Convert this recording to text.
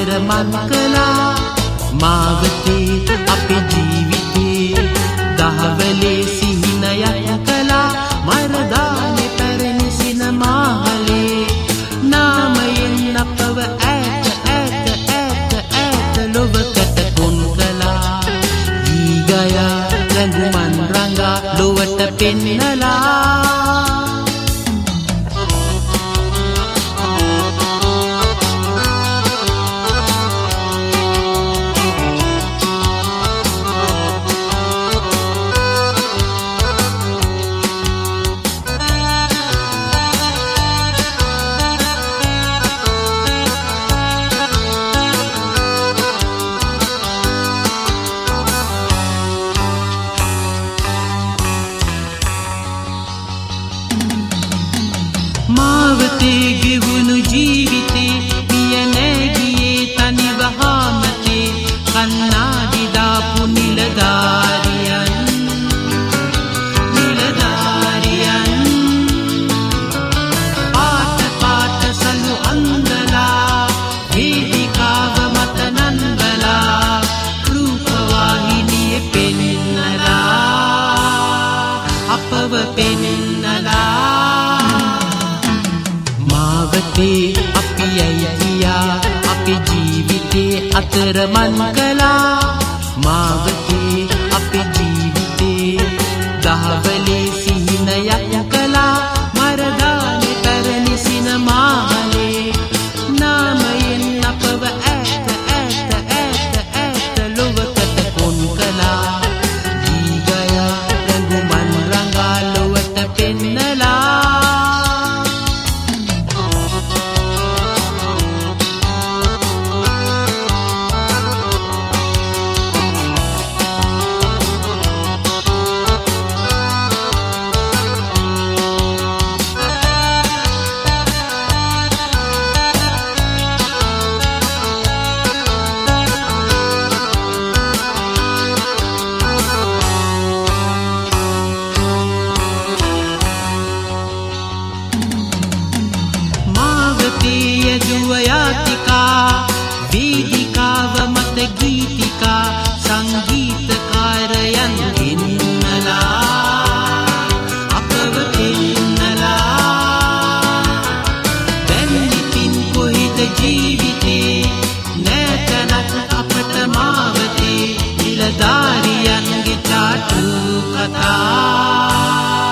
අතරමං කළා මාවතේ අපේ ජීවිතේ දහවලේ සිහිනයක් කළා මරදානේ පැරණි සිනමාහලේ නාමයෙන් අපව ඈත ලොවකට කොන් කළා දීගය රඟුමන් රඟා ලොවට පෙන්නලා මාවතේ ගෙවුණු ජීවිතේ පිය නැගියේ තනිව හාමතේ කන්නාඩි දාපු නිලධාරියන් පාට සලු අන්දලා වේදිකාව මත නංවලා රූපවාහිනියේ පෙන්නලා අපව පෙන්නලා මාවතේ අපි ඇයියා අපේ ජීවිතේ අතරමං කළා මාවතේ අපේ ජීවිතේ දහවලේ සිහිනයක් කළා මරදානේ පැරණි සිනමාහලේ නාමයෙන් අපව ඈත ලොවකට කොන් කළා දීගය රඟුමන් රඟා ලොවට පෙන්නලා යදුවයාතිකා වේදිකාව මත ගීතිකා සංගීතකාරයන් ගෙන්නලා අපව පෙන්නලා දැන් ඉතින් කොහෙද ජීවිතේ නැතනක් අපට මාවතේ. නිලධාරියන්ගේ චාටු කතා